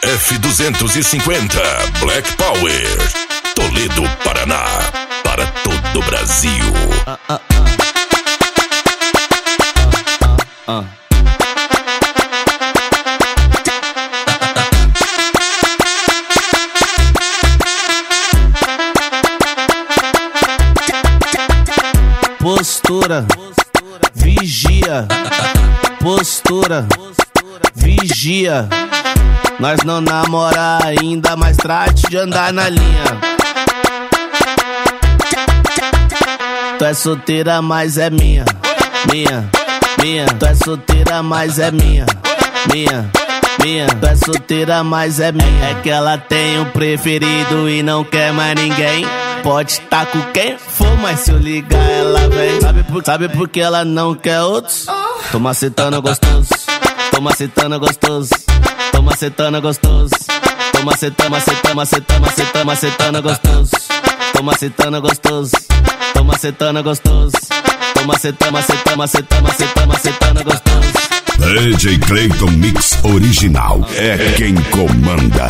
F250 Black Power, Toledo, Paraná, para todo o Brasil. Postura, vigia. Postura, vigia. Nós não namora ainda, mas trate de andar na linha. Tu é solteira, mas é minha. Tu é solteira, mas é minha. Tu é solteira, mas é minha. É que ela tem um preferido e não quer mais ninguém. Pode tá com quem for, mas se eu ligar ela vem. Sabe por que ela não quer outros? Tô macetando gostoso. Tô macetando gostoso. Tô macetando gostoso. Tô macetando gostoso. Tô macetando gostoso. Tô macetando gostoso. Tô macetando gostoso. DJ Clayton Mix Original é quem comanda.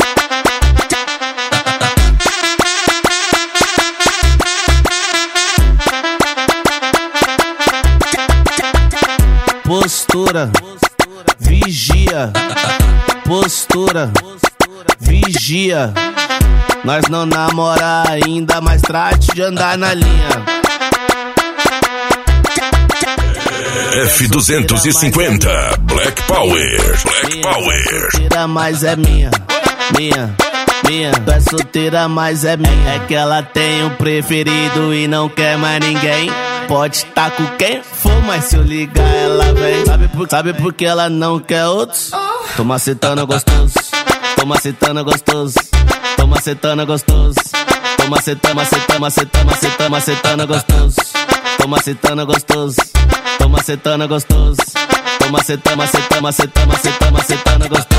Postura, vigia. Postura, vigia. Nós não namora ainda, mas trate de andar na linha. F250 Black Power, Black Power. Solteira, mas é minha. Tu é solteira, mas é minha. É que ela tem um preferido e não quer mais ninguém. Pode tá com quem for, mas se eu ligar ela vem. Sabe por que ela não quer outros? Tô macetando gostoso. Tô macetando gostoso. Tô macetando gostoso. Tô macetando gostoso. Tô macetando gostoso. Tô macetando gostoso. Tô macetando gostoso.